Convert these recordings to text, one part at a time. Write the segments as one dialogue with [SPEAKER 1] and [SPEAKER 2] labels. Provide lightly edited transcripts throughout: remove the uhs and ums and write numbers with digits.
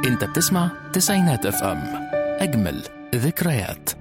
[SPEAKER 1] انت بتسمع تسعينات اف ام، اجمل ذكريات.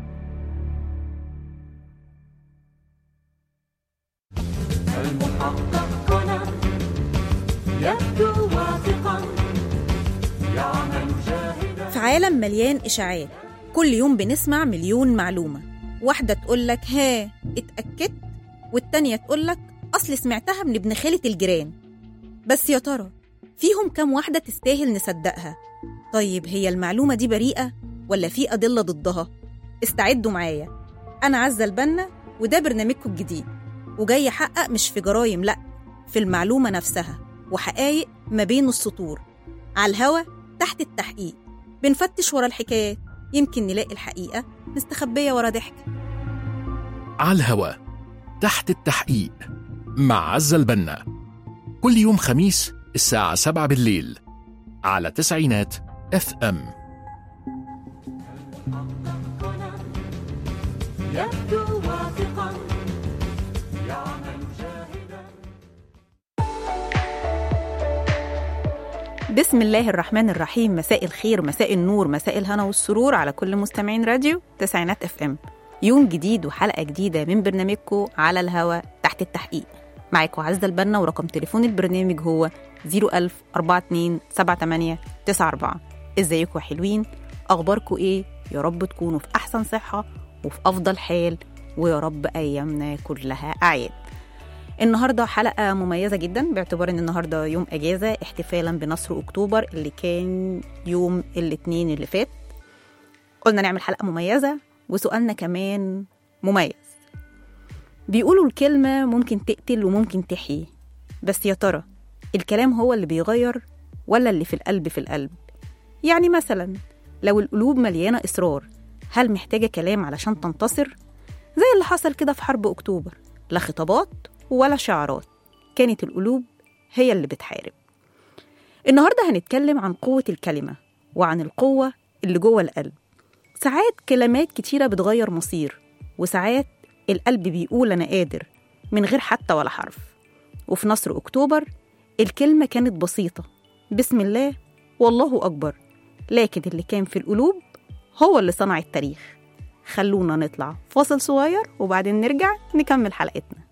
[SPEAKER 2] المحقق كونان يبدو واثقا يعمل جاهدا.
[SPEAKER 3] في عالم مليان إشاعات، كل يوم بنسمع مليون معلومة. واحدة تقولك ها اتأكدت، والتانية تقولك أصل سمعتها من ابن خالة الجيران. بس يا ترى فيهم كم واحدة تستاهل نصدقها؟ طيب هي المعلومة دي بريئة ولا في أدلة ضدها؟ استعدوا معايا، أنا عزة البنا وده برنامجكم الجديد، وجاي أحقق مش في جرايم، لأ في المعلومة نفسها وحقائق ما بين السطور. على الهوا تحت التحقيق بنفتش ورا الحكايات، يمكن نلاقي الحقيقة مستخبية ورا ضحك.
[SPEAKER 1] على الهوا تحت التحقيق مع عزة البنا، كل يوم خميس الساعة 7 بالليل على تسعينات اف ام.
[SPEAKER 2] يبدو واثقا يعمل جاهدا.
[SPEAKER 3] بسم الله الرحمن الرحيم. مساء الخير، مساء النور، مساء الهنا والسرور على كل مستمعين راديو تسعينات اف ام. يوم جديد وحلقة جديدة من برنامجكم على الهوا تحت التحقيق. معاكم عزة البنا، ورقم تليفون البرنامج هو 010427894. ازيكم حلوين؟ اخباركم ايه؟ يا رب تكونوا في احسن صحة وفي افضل حال، ويا رب ايامنا كلها اعياد. النهاردة حلقة مميزة جدا باعتبار ان النهاردة يوم اجازة احتفالا بنصر اكتوبر اللي كان يوم الاثنين اللي فات. قلنا نعمل حلقة مميزة وسؤالنا كمان مميز. بيقولوا الكلمة ممكن تقتل وممكن تحيي، بس يا ترى الكلام هو اللي بيغير ولا اللي في القلب في القلب؟ يعني مثلا لو القلوب مليانة إصرار، هل محتاجة كلام علشان تنتصر؟ زي اللي حصل كده في حرب أكتوبر، لا خطابات ولا شعارات، كانت القلوب هي اللي بتحارب. النهاردة هنتكلم عن قوة الكلمة وعن القوة اللي جوه القلب. ساعات كلمات كتيرة بتغير مصير، وساعات القلب بيقول أنا قادر من غير حتى ولا حرف. وفي نصر أكتوبر الكلمة كانت بسيطة، بسم الله والله أكبر، لكن اللي كان في القلوب هو اللي صنع التاريخ. خلونا نطلع فاصل صغير وبعدين نرجع نكمل حلقتنا.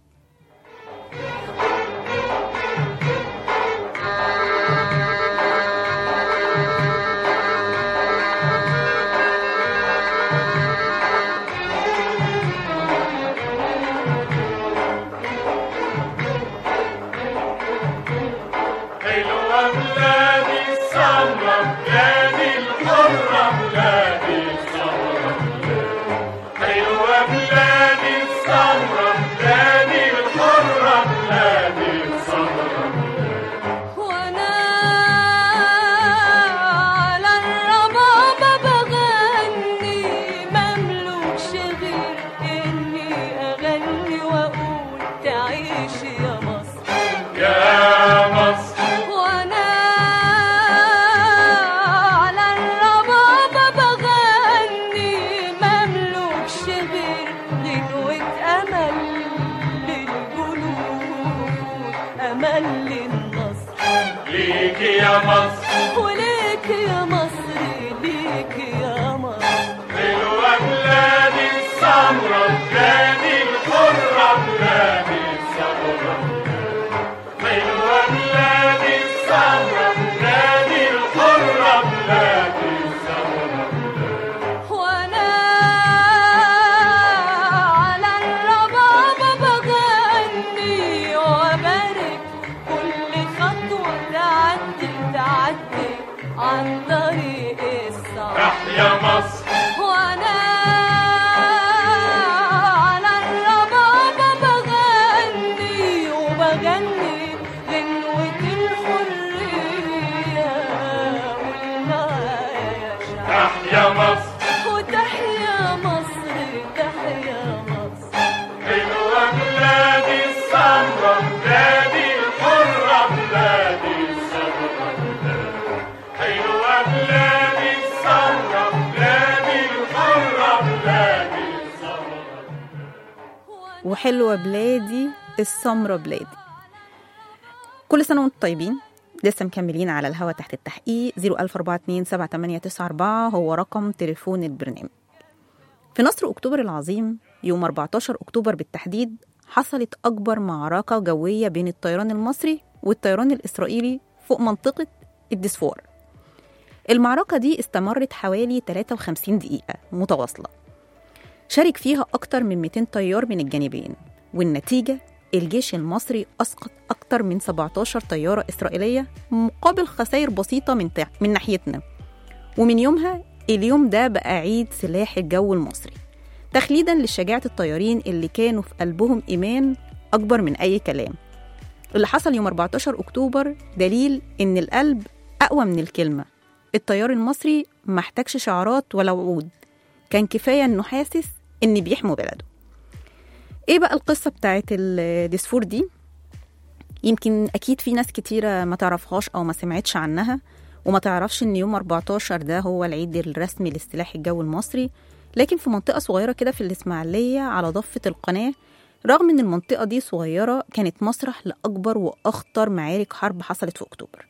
[SPEAKER 3] وحلوة بلادي السمرة بلادي. كل سنة وانتم طيبين. لسه مكملين على الهوا تحت التحقيق. 014278994 هو رقم تليفون البرنامج. في نصر أكتوبر العظيم يوم 14 أكتوبر بالتحديد حصلت أكبر معركة جوية بين الطيران المصري والطيران الإسرائيلي فوق منطقة الدسفور. المعركة دي استمرت حوالي 53 دقيقة متواصلة، شارك فيها أكتر من 200 طيار من الجانبين، والنتيجة الجيش المصري أسقط أكتر من 17 طيارة إسرائيلية مقابل خسائر بسيطة من ناحيتنا. ومن يومها اليوم ده بقى عيد سلاح الجو المصري، تخليداً لشجاعة الطيارين اللي كانوا في قلبهم إيمان أكبر من أي كلام. اللي حصل يوم 14 أكتوبر دليل إن القلب أقوى من الكلمة. الطيار المصري ما احتاجش شعارات ولا وعود، كان كفاية إنه حاسس إن بيحموا بلده. إيه بقى القصة بتاعت الدسفور دي؟ يمكن أكيد في ناس كتيرة ما تعرفهاش أو ما سمعتش عنها، وما تعرفش إن يوم 14 ده هو العيد الرسمي للسلاح الجوي المصري. لكن في منطقة صغيرة كده في الإسماعيلية على ضفة القناة، رغم إن المنطقة دي صغيرة كانت مسرح لأكبر وأخطر معارك حرب حصلت في أكتوبر.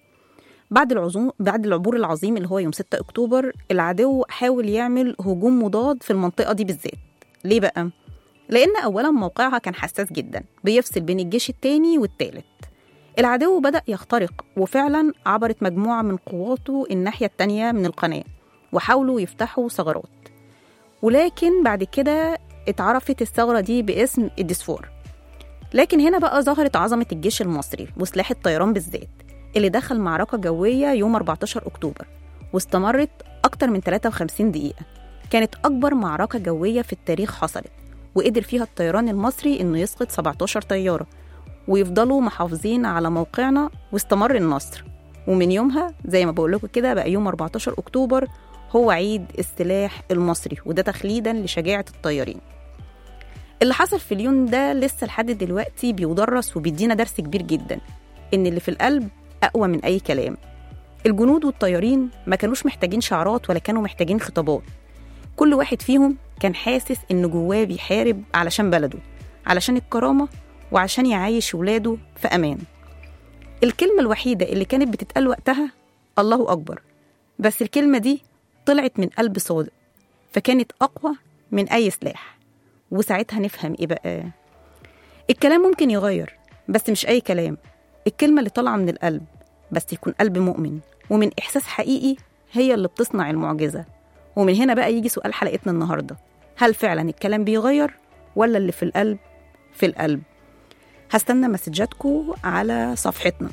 [SPEAKER 3] بعد العبور العظيم اللي هو يوم 6 أكتوبر، العدو حاول يعمل هجوم مضاد في المنطقة دي بالذات. ليه بقى؟ لأن أولا موقعها كان حساس جدا، بيفصل بين الجيش التاني والتالت. العدو بدأ يخترق، وفعلا عبرت مجموعة من قواته الناحية التانية من القناة وحاولوا يفتحوا ثغرات، ولكن بعد كده اتعرفت الثغرة دي باسم الدسفور. لكن هنا بقى ظهرت عظمة الجيش المصري وسلاح الطيران بالذات، اللي دخل معركة جوية يوم 14 أكتوبر واستمرت أكتر من 53 دقيقة. كانت أكبر معركة جوية في التاريخ حصلت، وقدر فيها الطيران المصري إنه يسقط 17 طيارة ويفضلوا محافظين على موقعنا، واستمر النصر. ومن يومها زي ما بقول لكم كده بقى يوم 14 أكتوبر هو عيد السلاح المصري، وده تخليداً لشجاعة الطيارين. اللي حصل في اليوم ده لسه لحد دلوقتي بيدرس وبيدينا درس كبير جدا، إن اللي في القلب أقوى من أي كلام. الجنود والطيارين ما كانوش محتاجين شعارات ولا كانوا محتاجين خطابات، كل واحد فيهم كان حاسس إن جواه بيحارب علشان بلده، علشان الكرامة، وعشان يعيش ولاده في أمان. الكلمة الوحيدة اللي كانت بتتقال وقتها الله أكبر، بس الكلمة دي طلعت من قلب صادق، فكانت أقوى من أي سلاح. وساعتها نفهم إيه بقى؟ الكلام ممكن يغير، بس مش أي كلام. الكلمة اللي طالعة من القلب بس يكون قلب مؤمن ومن إحساس حقيقي هي اللي بتصنع المعجزة. ومن هنا بقى يجي سؤال حلقتنا النهاردة: هل فعلا الكلام بيغير ولا اللي في القلب في القلب؟ هستنى مسجاتكم على صفحتنا.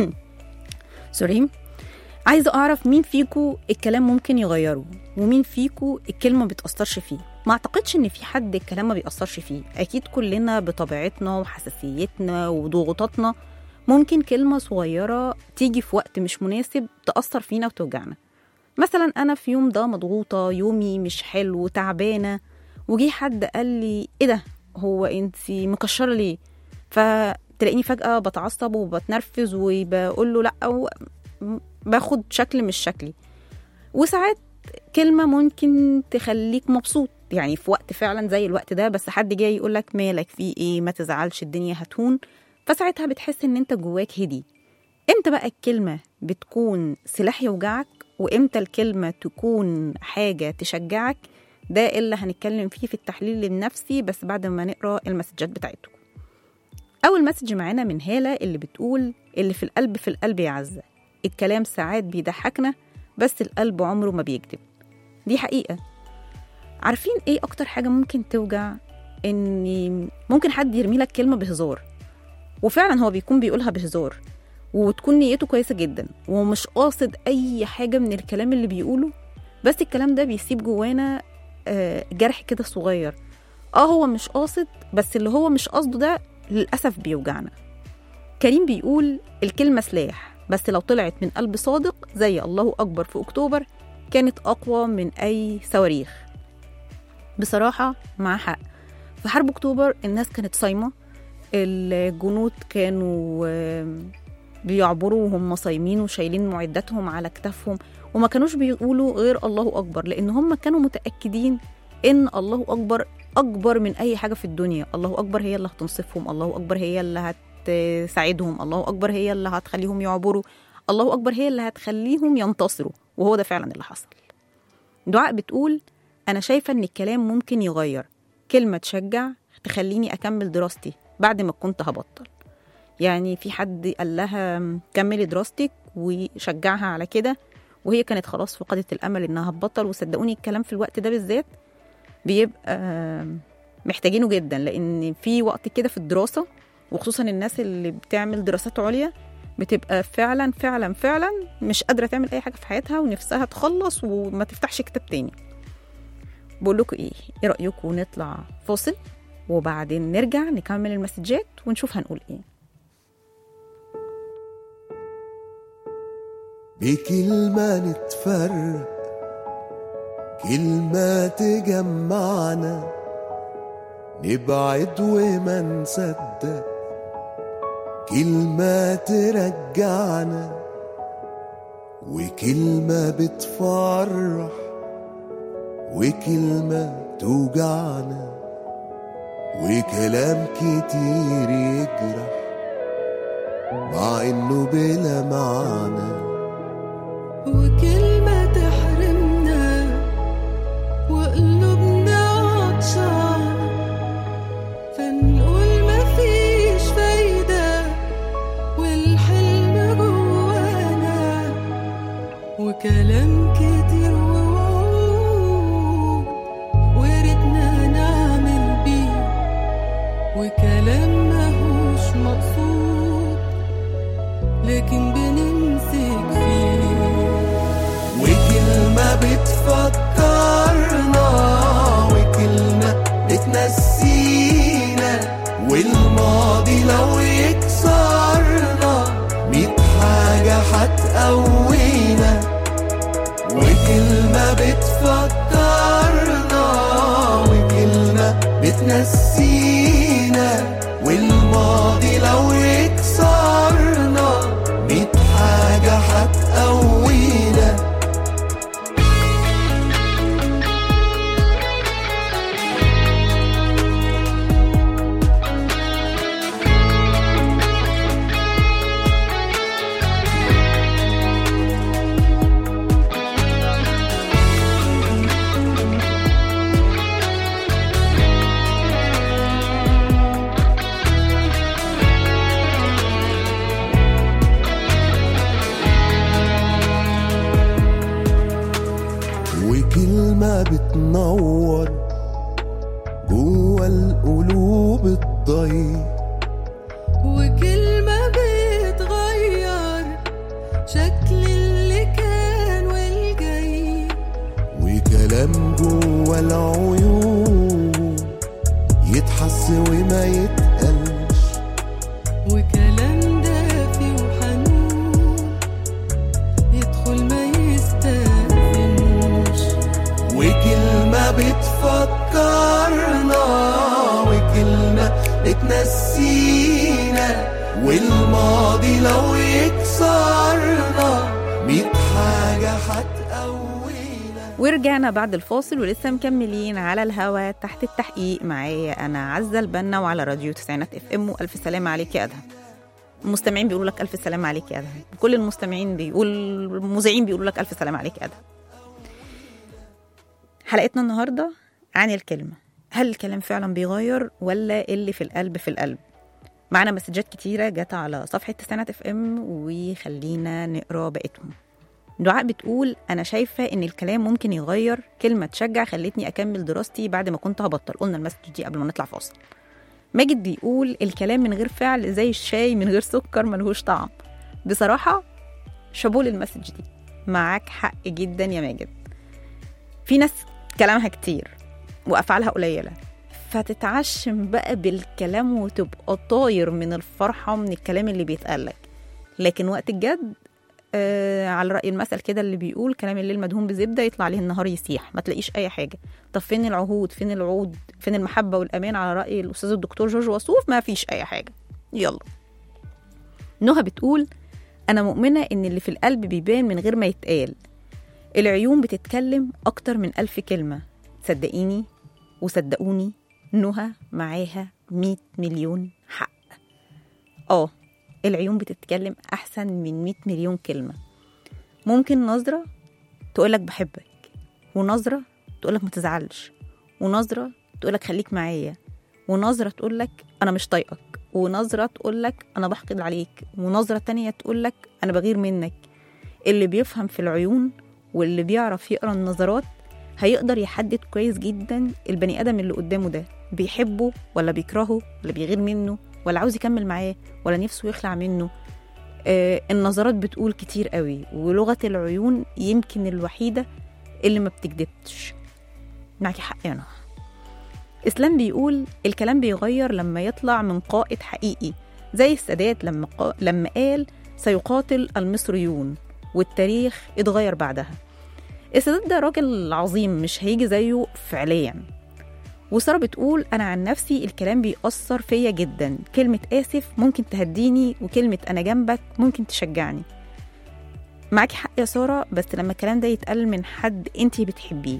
[SPEAKER 3] سوري، عايزة أعرف مين فيكو الكلام ممكن يغيره ومين فيكو الكلمة ما بتأثرش فيه. ما أعتقدش إن في حد الكلام ما بيأثرش فيه، أكيد كلنا بطبيعتنا وحساسيتنا وضغوطاتنا ممكن كلمة صغيرة تيجي في وقت مش مناسب تأثر فينا وتوجعنا. مثلا أنا في يوم ده مضغوطة، يومي مش حلو، تعبانة، وجي حد قال لي إيه ده، هو أنتي مكشرة ليه؟ فتلاقيني فجأة بتعصب وبتنرفز وبقول له لأ، باخد شكل مش شكلي. وساعات كلمة ممكن تخليك مبسوط، يعني في وقت فعلا زي الوقت ده، بس حد جاي يقولك مالك في ايه، ما تزعلش، الدنيا هتهون، فساعتها بتحس ان انت جواك هدي. امتى بقى الكلمة بتكون سلاح يوجعك وامتى الكلمة تكون حاجة تشجعك؟ ده اللي هنتكلم فيه في التحليل النفسي، بس بعد ما نقرأ المسجات بتاعتكم. أول مسج معانا من هالة اللي بتقول: اللي في القلب في القلب يا عزة، الكلام ساعات بيضحكنا بس القلب عمره ما بيكذب. دي حقيقة. عارفين ايه أكتر حاجة ممكن توجع؟ إن ممكن حد يرمي لك كلمة بهزار، وفعلا هو بيكون بيقولها بهزار وتكون نيته كويسة جدا ومش قاصد أي حاجة من الكلام اللي بيقوله، بس الكلام ده بيسيب جوانا جرح كده صغير. هو مش قاصد، بس اللي هو مش قاصده ده للأسف بيوجعنا. كريم بيقول: الكلمة سلاح، بس لو طلعت من قلب صادق زي الله أكبر في أكتوبر كانت أقوى من أي صواريخ. بصراحة مع حق، في حرب أكتوبر الناس كانت صايمة، الجنود كانوا بيعبروا وهم صايمين وشايلين معداتهم على كتافهم، وما كانوش بيقولوا غير الله أكبر، لأن هم كانوا متأكدين إن الله أكبر أكبر من أي حاجة في الدنيا. الله أكبر هي اللي هتنصفهم، الله أكبر هي اللي هتساعدهم، الله أكبر هي اللي هتخليهم يعبروا، الله أكبر هي اللي هتخليهم ينتصروا، وهو ده فعلا اللي حصل. دعاء بتقول أنا شايفة إن الكلام ممكن يغير، كلمة تشجع تخليني أكمل دراستي بعد ما كنت هبطل. يعني في حد قال لها كملي دراستك وشجعها على كده، وهي كانت خلاص فقدت الأمل إنها هتبطل. وصدقوني الكلام في الوقت ده بالذات بيبقى محتاجينه جدا، لأن في وقت كده في الدراسة، وخصوصا الناس اللي بتعمل دراسات عليا بتبقى فعلا فعلا فعلا مش قادرة تعمل أي حاجة في حياتها ونفسها تخلص وما تفتحش كتاب تاني. بقول لكم إيه رأيكم نطلع فاصل وبعدين نرجع نكمل المسجات ونشوف هنقول إيه.
[SPEAKER 4] بكلمة نتفرق، كلمة تجمعنا، نبعد وما نصدق، كلمة ترجعنا، وكلمة بتفرح، وكلمة توجعنا، وكلام كتير يجرح مع انه بلا معنى،
[SPEAKER 2] وكلمة تحرمنا وقلوبنا عطشانة، فنقول مفيش فايدة والحلم جوانا، وكلام كتير ووعود وردنا نعمل بيه، وكلام ماهوش مقصود لكن بنمسك فيه،
[SPEAKER 4] وكلمة بتفكرنا، وكلمة بتنسينا، والماضي لو يكسرنا 100 حاجة هتقوينا، وكلمة بتفكرنا، وكلمة بتنسينا، والماضي لو يكسرنا 100 حاجة هتقوينا. وكلمة بتنور جوا القلوب الضيق،
[SPEAKER 2] وكلمة بتغير شكل اللي كان والجاي،
[SPEAKER 4] وكلام جوا العيون يتحس وما يتقلش،
[SPEAKER 2] وكلام دافي وحنون يدخل ما يستأذنش،
[SPEAKER 4] وكلمة بتفكرنا، وكلمة بتنسينا، والماضي لو يكسرنا 100 حاجة هتقوينا.
[SPEAKER 3] ورجعنا بعد الفاصل ولسه مكملين على الهوا تحت التحقيق. معايا أنا عزة البنا وعلى راديو تسعينات FM. وألف سلامة عليك يا أدهم. المستمعين بيقولوا لك ألف سلامة عليك يا أدهم، كل المستمعين المذيعين بيقولوا لك ألف سلامة عليك يا أدهم. حلقتنا النهاردة عن الكلمة، هل الكلام فعلا بيغير ولا اللي في القلب في القلب؟ معنا مسجات كتيرة جت على صفحة تسعينات FM وخلينا نقرأ بقيتهم. دعاء بتقول أنا شايفة إن الكلام ممكن يغير، كلمة تشجع خلتني أكمل دراستي بعد ما كنت هبطل. قلنا المسج دي قبل ما نطلع فاصل. ماجد بيقول الكلام من غير فعل زي الشاي من غير سكر ملهوش طعم. بصراحة شابوه للمسج دي، معاك حق جدا يا ماجد. في ناس كلامها كتير وأفعالها قليلة، فتتعشم بقى بالكلام وتبقى طاير من الفرحة من الكلام اللي بيتقالك، لكن وقت الجد على رأي المثل كده اللي بيقول كلام الليل مدهون بزبدة يطلع عليه النهار يسيح، ما تلاقيش أي حاجة. طب فين العهود، فين الوعود، فين المحبة والأمان على رأي الأستاذ الدكتور جورج وسوف؟ ما فيش أي حاجة. يلا. نهى بتقول أنا مؤمنة إن اللي في القلب بيبان من غير ما يتقال، العيون بتتكلم أكتر من 1000 كلمة. صدقيني وصدقوني نهى معاها 100 مليون حق. العيون بتتكلم أحسن من 100 مليون كلمة. ممكن نظرة تقولك بحبك، ونظرة تقولك ما تزعلش، ونظرة تقولك خليك معايا، ونظرة تقولك أنا مش طايقك، ونظرة تقولك أنا بحقد عليك، ونظرة تانية تقولك أنا بغير منك. اللي بيفهم في العيون واللي بيعرف يقرأ النظرات هيقدر يحدد كويس جدا البني آدم اللي قدامه ده بيحبه ولا بيكرهه ولا بيغير منه ولا عاوز يكمل معاه ولا نفسه يخلع منه. النظرات بتقول كتير قوي، ولغة العيون يمكن الوحيدة اللي ما بتكدبش. معاكي حق يا نهى. إسلام بيقول الكلام بيغير لما يطلع من قائد حقيقي، زي السادات لما قال سيقاتل المصريون، والتاريخ اتغير بعدها. السادات ده راجل عظيم مش هيجي زيه فعليا. وسارة بتقول أنا عن نفسي الكلام بيأثر فيا جدا، كلمة آسف ممكن تهديني، وكلمة أنا جنبك ممكن تشجعني. معاكي حق يا سارة، بس لما الكلام ده يتقال من حد انتي بتحبيه.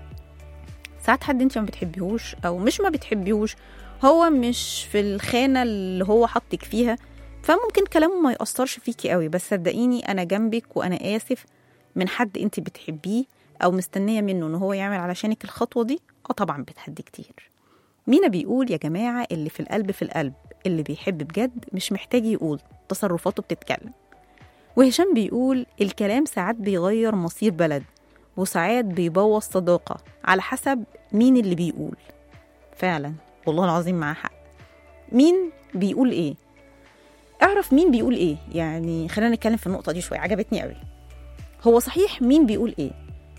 [SPEAKER 3] ساعات حد انتي ما بتحبيهوش أو مش ما بتحبيهوش، هو مش في الخانة اللي هو حطك فيها، فممكن كلامه ما يأثرش فيكي قوي. بس صدقيني أنا جنبك وأنا آسف من حد انتي بتحبيه أو مستنية منه إن هو يعمل علشانك الخطوة دي، طبعا بتهدي كتير. مينا بيقول يا جماعة اللي في القلب في القلب، اللي بيحب بجد مش محتاج يقول، تصرفاته بتتكلم. وهشام بيقول الكلام ساعات بيغير مصير بلد، وساعات بيبوظ صداقة، على حسب مين اللي بيقول. فعلا والله العظيم معاه حق. مين بيقول ايه؟ اعرف مين بيقول ايه. يعني خلينا نتكلم في النقطة دي شوية، عجبتني قوي. هو صحيح مين بيقول ايه؟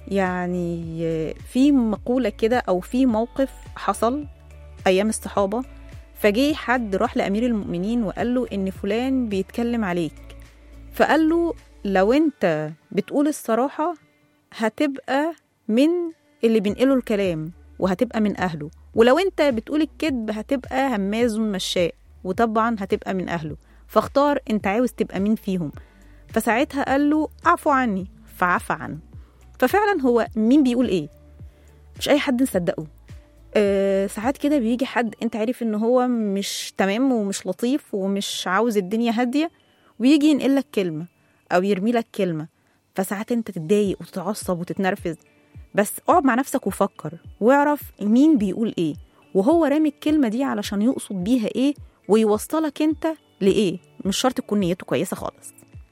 [SPEAKER 3] يعني في مقولة كده أو في موقف حصل أيام الصحابة، فجي حد راح لأمير المؤمنين وقال له إن فلان بيتكلم عليك، فقال له لو أنت بتقول الصراحة هتبقى من اللي بينقلوا الكلام وهتبقى من أهله، ولو أنت بتقول الكذب هتبقى هماز مشاء وطبعا هتبقى من أهله، فاختار أنت عاوز تبقى مين فيهم. فساعتها قال له اعفو عني، فعفى عنه. ففعلا هو مين بيقول ايه؟ مش اي حد نصدقه. ساعات كده بيجي حد انت عارف ان هو مش تمام ومش لطيف ومش عاوز الدنيا هادية، ويجي ينقلك كلمة او يرمي لك كلمة، فساعات انت تتضايق وتتعصب وتتنرفز. بس اقعد مع نفسك وفكر واعرف مين بيقول ايه، وهو رامي الكلمة دي علشان يقصد بيها ايه ويوصلك انت لايه. مش شرط تكون نيته كويسة خالص.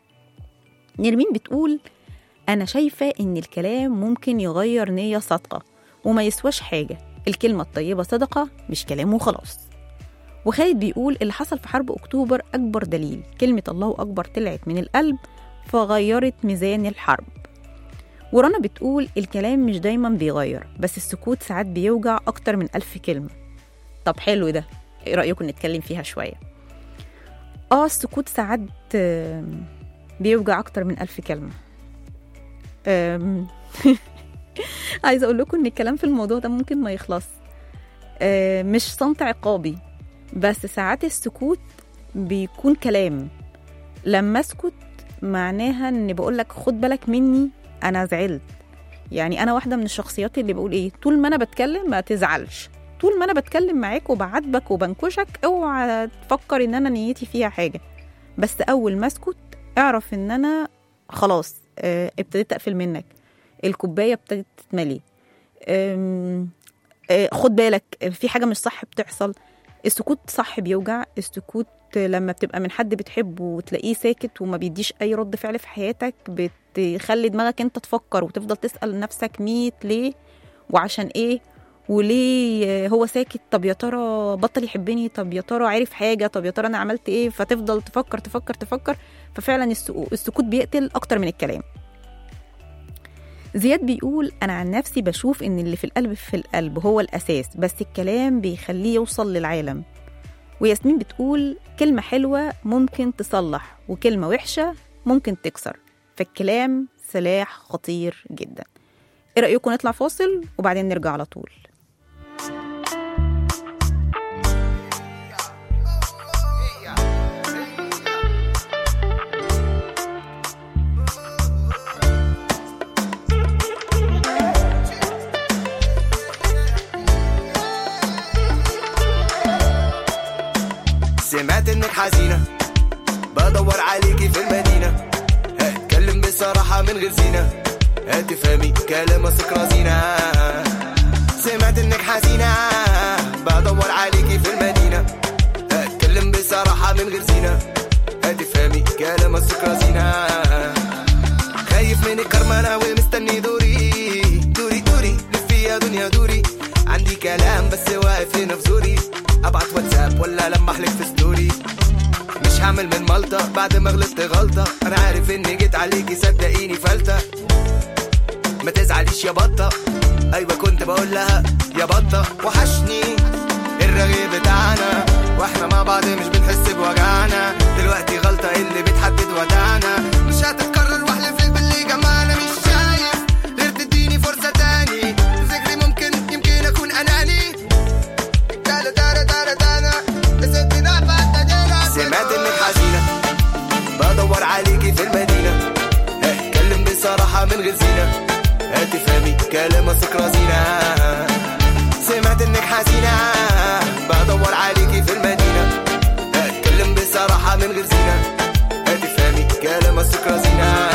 [SPEAKER 3] نرمين بتقول أنا شايفة إن الكلام ممكن يغير نية صادقة وما يسواش حاجة، الكلمة الطيبة صدقة مش كلام وخلاص. وخالد بيقول اللي حصل في حرب أكتوبر أكبر دليل، كلمة الله أكبر طلعت من القلب فغيرت ميزان الحرب. ورنا بتقول الكلام مش دايما بيغير، بس السكوت ساعات بيوجع أكتر من 1000 كلمة. طب حلو ده، إيه رأيكم نتكلم فيها شوية؟ السكوت ساعات بيوجع أكتر من 1000 كلمة. عايزة أقول لكم إن الكلام في الموضوع ده ممكن ما يخلص. مش صمت عقابي، بس ساعات السكوت بيكون كلام. لما أسكت معناها إن بقولك خد بالك مني، أنا زعلت. يعني أنا واحدة من الشخصيات اللي بقول إيه، طول ما أنا بتكلم ما تزعلش، طول ما أنا بتكلم معاك وبعاتبك وبنكشك اوعى تفكر إن أنا نيتي فيها حاجة. بس أول ما أسكت اعرف إن أنا خلاص ابتديت أقفل منك، الكوباية ابتدت تتملي. خد بالك في حاجة مش صح بتحصل. السكوت صح بيوجع. السكوت لما بتبقى من حد بتحبه وتلاقيه ساكت وما بيديش أي رد فعل في حياتك، بتخلي دماغك انت تفكر وتفضل تسأل نفسك 100 ليه وعشان ايه وليه هو ساكت. طب يا ترى بطل يحبني، طب يا ترى عارف حاجة، طب يا ترى أنا عملت ايه. فتفضل تفكر تفكر تفكر. ففعلا السكوت بيقتل أكتر من الكلام. زياد بيقول أنا عن نفسي بشوف إن اللي في القلب في القلب هو الأساس، بس الكلام بيخليه يوصل للعالم. وياسمين بتقول كلمة حلوة ممكن تصلح وكلمة وحشة ممكن تكسر، فالكلام سلاح خطير جدا. ايه رأيكم نطلع فاصل وبعدين نرجع على طول؟
[SPEAKER 5] سمعت انك حزينة بدور عليكي في المدينة، هتكلم بصراحة من غير زينة، هتفهمي كلام اثق رزينة. سمعت انك حزينة، بدور عليكي في المدينة، هتكلم بصراحة من غير زينة، هتفهمي كلام اثق رزينة. خايف من الكرمانة ومستني دوري دوري دوري، لفي يا دنيا دوري، عندي كلام بس واقف هنا في زوري، ابعت واتساب ولا لمح لك في ستوري، مش هعمل من ملطة بعد ما غلطت غلطة، انا عارف اني جيت عليكي صدقيني فلتة، ما تزعليش يا بطة، ايوه كنت بقول لها يا بطة. وحشني الرغيف بتاعنا واحنا مع بعض مش بنحس بوجعنا، دلوقتي غلطة اللي بتحدد وداعنا، مش هتتكرر واحلف لك باللي جمعنا، مش شايف غير تديني فرصة تاني، ذكري يمكن اكون اناني. سمعت انك حزينة، بدور عليكي في المدينة، هتكلم بصراحة من غير زينة، هتفهمي كلام اثق رزينة. سمعت انك حزينة، بدور عليكي في المدينة، هتكلم بصراحة من غير زينة، هتفهمي كلام اثق رزينة.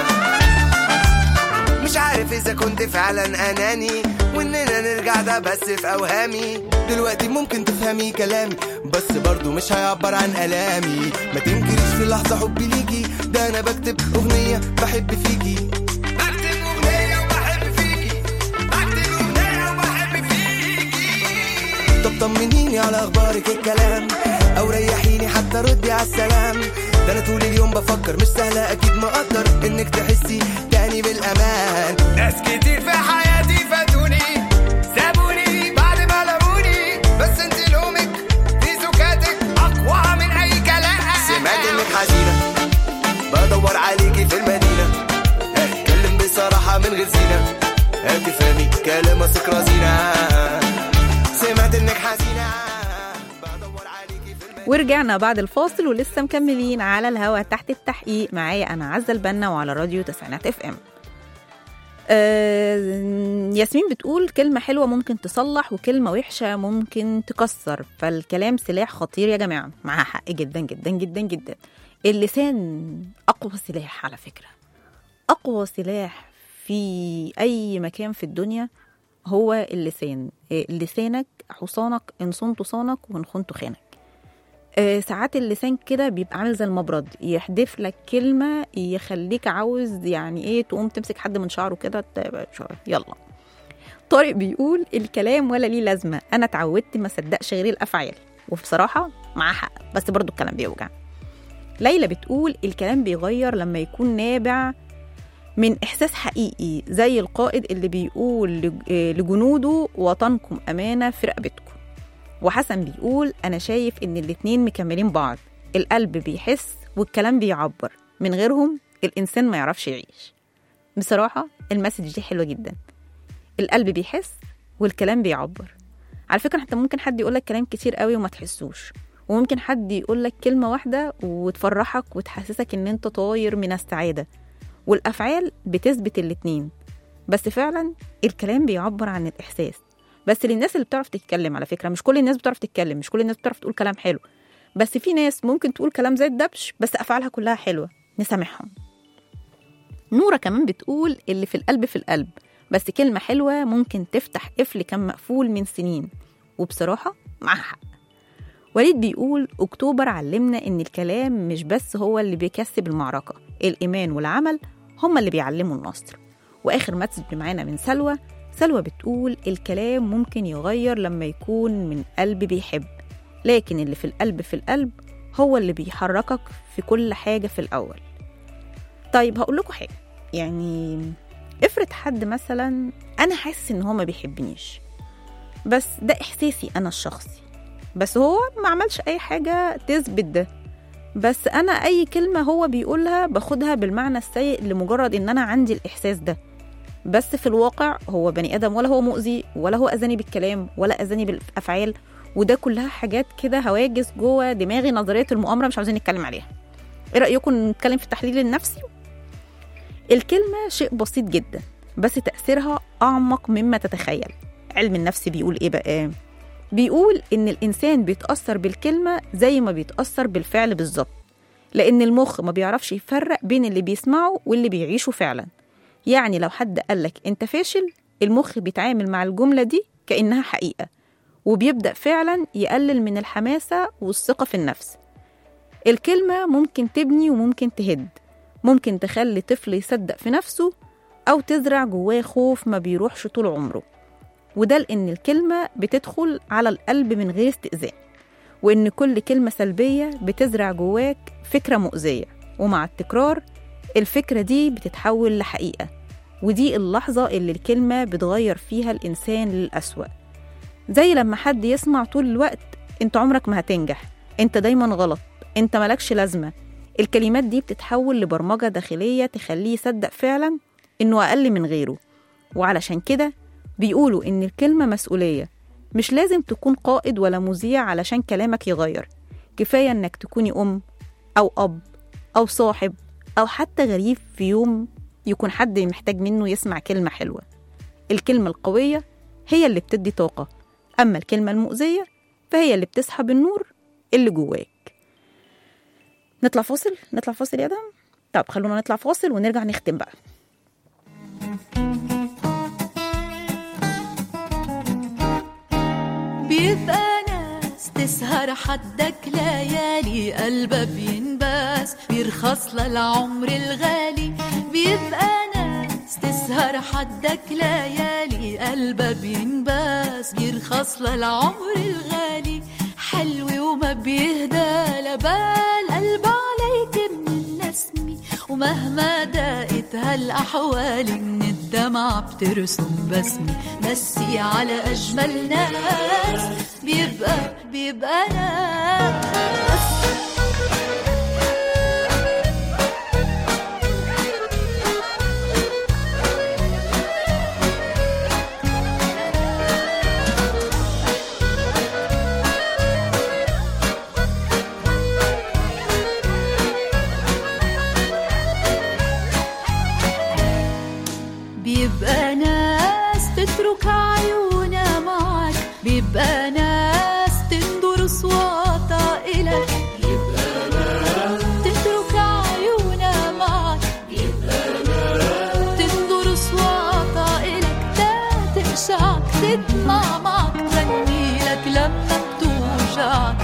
[SPEAKER 5] مش عارف اذا كنت فعلا اناني واننا نرجع ده بس في اوهامي، دلوقتي ممكن تفهمي كلامي بس برضو مش هيعبر عن الامي، ما تنكريش في لحظة حبي ليكي، ده انا بكتب اغنية بحب فيكي، بكتب اغنية وبحب فيكي، بكتب اغنية وبحب فيكي. طب طمنيني على اخبارك الكلام، او ريحيني حتى ردي على السلام، ده انا طول اليوم بفكر مش سهلة اكيد ما اقدر انك تحسي تاني بالامان. ناس كتير في حياتي فاتوني سابوني بعد ما لموني، بس انت لومك في سكاتك اقوى من اي كلام. سمعت انك حزينة، بدور عليكي في المدينة، هتكلم بصراحة من غير زينة، هتفهمي كلام اثق رزينة. سمعت انك حزينة، بدور عليكي في المدينة.
[SPEAKER 3] ورجعنا بعد الفاصل ولسه مكملين على الهوا تحت التحقيق، معايا انا عزة البنا وعلى راديو تسعينات اف ام. ياسمين بتقول كلمة حلوة ممكن تصلح وكلمة وحشة ممكن تكسر، فالكلام سلاح خطير يا جماعة. معاها حق جدا جدا جدا جدا. اللسان أقوى سلاح على فكرة، أقوى سلاح في أي مكان في الدنيا هو اللسان. لسانك حصانك، إن صنت صانك وإن خنت خانك. ساعات اللسان كده بيبقى عامل زي المبرد، يحدف لك كلمة يخليك عاوز يعني ايه تقوم تمسك حد من شعره كده يلا. طارق بيقول الكلام ولا ليه لازمة، انا اتعودت ما صدقش غير الافعال، وبصراحة معاه حق بس برضو الكلام بيوجع. ليلى بتقول الكلام بيغير لما يكون نابع من احساس حقيقي، زي القائد اللي بيقول لجنوده وطنكم امانة في رقبتكم. وحسن بيقول أنا شايف إن الاتنين مكملين بعض، القلب بيحس والكلام بيعبر، من غيرهم الإنسان ما يعرفش يعيش. بصراحة المسج دي حلوة جدا، القلب بيحس والكلام بيعبر. على فكرة حتى ممكن حد يقولك كلام كتير قوي وما تحسوش، وممكن حد يقولك كلمة واحدة وتفرحك وتحسسك إن أنت طاير من السعادة، والأفعال بتثبت الاتنين. بس فعلا الكلام بيعبر عن الإحساس، بس للناس اللي بتعرف تتكلم. على فكرة مش كل الناس بتعرف تتكلم، مش كل الناس بتعرف تقول كلام حلو، بس في ناس ممكن تقول كلام زي الدبش بس أفعالها كلها حلوة، نسامحهم. نورة كمان بتقول اللي في القلب في القلب، بس كلمة حلوة ممكن تفتح قفل كان مقفول من سنين، وبصراحة معها حق. وليد بيقول أكتوبر علمنا إن الكلام مش بس هو اللي بيكسب المعركة، الإيمان والعمل هما اللي بيعلموا النصر. وآخر مسج معانا من سلوى بتقول الكلام ممكن يغير لما يكون من قلب بيحب، لكن اللي في القلب في القلب هو اللي بيحركك في كل حاجة في الأول. طيب هقول لكم حاجة، يعني افرض حد مثلا أنا حاسس إن هو ما بيحبنيش، بس ده إحساسي أنا الشخصي، بس هو ما عملش أي حاجة تثبت ده، بس أنا أي كلمة هو بيقولها باخدها بالمعنى السيء لمجرد إن أنا عندي الإحساس ده، بس في الواقع هو بني آدم، ولا هو مؤذي ولا هو أذاني بالكلام ولا أذاني بالأفعال، وده كلها حاجات كده هواجس جوه دماغي، نظرية المؤامرة مش عاوزين نتكلم عليها. إيه رأيكم نتكلم في التحليل النفسي؟ الكلمة شيء بسيط جدا بس تأثيرها أعمق مما تتخيل. علم النفس بيقول إيه بقى؟ بيقول إن الإنسان بيتأثر بالكلمة زي ما بيتأثر بالفعل بالظبط. لأن المخ ما بيعرفش يفرق بين اللي بيسمعه واللي بيعيشه فعلا. يعني لو حد قالك أنت فاشل، المخ بيتعامل مع الجملة دي كأنها حقيقة، وبيبدأ فعلا يقلل من الحماسة والثقة في النفس. الكلمة ممكن تبني وممكن تهد، ممكن تخلي طفل يصدق في نفسه أو تزرع جواه خوف ما بيروحش طول عمره. وده لأن الكلمة بتدخل على القلب من غير استئذان، وإن كل كلمة سلبية بتزرع جواك فكرة مؤذية، ومع التكرار الفكرة دي بتتحول لحقيقة. ودي اللحظة اللي الكلمة بتغير فيها الإنسان للأسوأ. زي لما حد يسمع طول الوقت أنت عمرك ما هتنجح، أنت دايما غلط، أنت ملكش لازمة. الكلمات دي بتتحول لبرمجة داخلية تخليه يصدق فعلا إنه أقل من غيره. وعلشان كده بيقولوا إن الكلمة مسؤولية. مش لازم تكون قائد ولا مذيع علشان كلامك يغير، كفاية إنك تكوني أم أو أب أو صاحب أو حتى غريب في يوم يكون حد محتاج منه يسمع كلمة حلوة. الكلمة القوية هي اللي بتدي طاقة، أما الكلمة المؤذية فهي اللي بتسحب النور اللي جواك. نطلع فاصل يا دم. طب خلونا نطلع فاصل ونرجع نختم بقى.
[SPEAKER 2] بيبقى ناس تسهر حدك ليالي، قلبها بينباس بيرخص للعمر الغالي. بيبقى ناس تسهر حدك ليالي، قلبها بينباس بيرخص للعمر الغالي. حلو وما بيهدى لبال، قلب عليك من النسمي، ومهما دقت هالأحوال من الدمع بترسم بسمي. مسي على أجمل ناس، بيبقى ناس. بيبقى ناس تترك عيونها معك، بيبقى ناس تندر صوتها إلك. بيبقى ناس تترك عيونها معك، بيبقى ناس تندر صوتها إلك. تقشعك تدمع معك، تغني لك لما بتوجعك،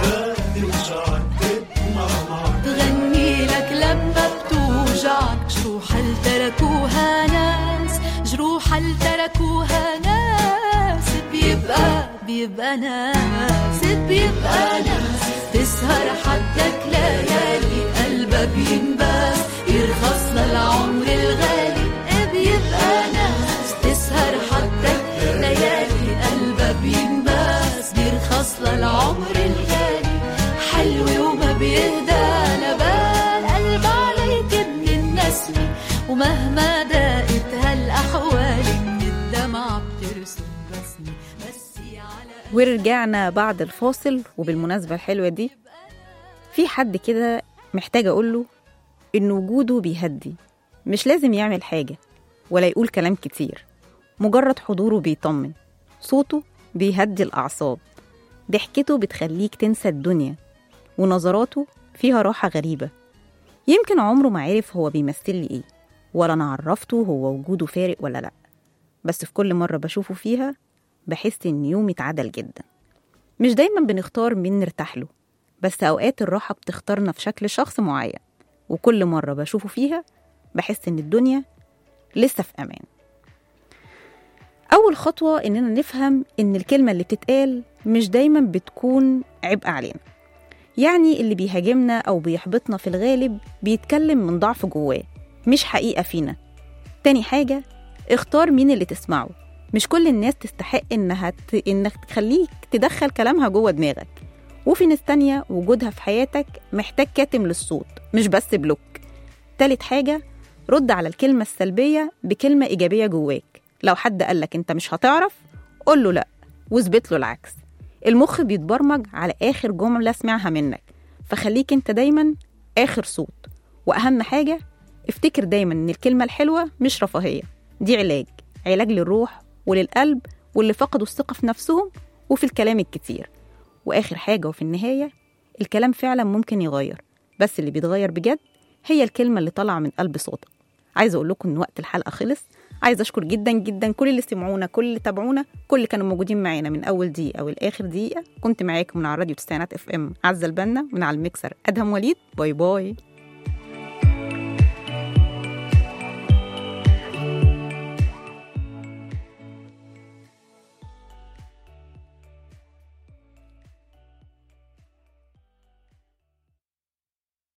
[SPEAKER 2] تغني لك لما بتوجعك. جروح هل تركوها ناس، جروح هل تركوها ناس. بيبقى ناس، بيبقى ناس تسهر حدك ليالي، قلبها بينباس يرخص للعمر الغالي. بيبقى ناس تسهر حدك ليالي، قلبها بينباس بيرخص للعمر الغالي. حلو وما بيهدى لبال، قلب عليك من النسمي، ومهما دقت هالأحوال من الدمع بترسم بسمي. مسي على.
[SPEAKER 3] ورجعنا بعد الفاصل. وبالمناسبة الحلوة دي، في حد كده محتاج أقوله إن وجوده بيهدي. مش لازم يعمل حاجة ولا يقول كلام كتير، مجرد حضوره بيطمن، صوته بيهدي الأعصاب، ضحكته بتخليك تنسى الدنيا، ونظراته فيها راحة غريبة. يمكن عمره ما عرف هو بيمثل لي إيه، ولا أنا عرفته هو وجوده فارق ولا لأ، بس في كل مرة بشوفه فيها بحس إن يومي اتعدل جدا. مش دايما بنختار مين نرتاح له، بس أوقات الراحة بتختارنا في شكل شخص معين، وكل مرة بشوفه فيها بحس إن الدنيا لسه في أمان. أول خطوة إننا نفهم إن الكلمة اللي بتتقال مش دايما بتكون عبء علينا. يعني اللي بيهاجمنا أو بيحبطنا في الغالب بيتكلم من ضعف جواه، مش حقيقة فينا. تاني حاجة، اختار مين اللي تسمعه. مش كل الناس تستحق إنك تخليك تدخل كلامها جوه دماغك. وفي ناس تانية وجودها في حياتك محتاج كاتم للصوت، مش بس بلوك. تالت حاجة، رد على الكلمة السلبية بكلمة إيجابية جواك. لو حد قالك أنت مش هتعرف، قوله لأ واثبت له العكس. المخ بيتبرمج على آخر جملة سمعها منك، فخليك أنت دايما آخر صوت. وأهم حاجة، افتكر دايما إن الكلمة الحلوة مش رفاهية، دي علاج للروح وللقلب واللي فقدوا الثقة في نفسهم وفي الكلام الكتير. وآخر حاجة وفي النهاية، الكلام فعلا ممكن يغير، بس اللي بيتغير بجد هي الكلمة اللي طالعة من قلب صوتك. عايزة أقول لكم إن وقت الحلقة خلص. عايزة أشكر جدا جدا كل اللي سمعونا، كل اللي تابعونا، كل اللي كانوا موجودين معانا من أول دقيقة والآخر دقيقة. كنت معاكم من على راديو تسعينات FM عزة البنا، من على الميكسر أدهم وليد. باي باي.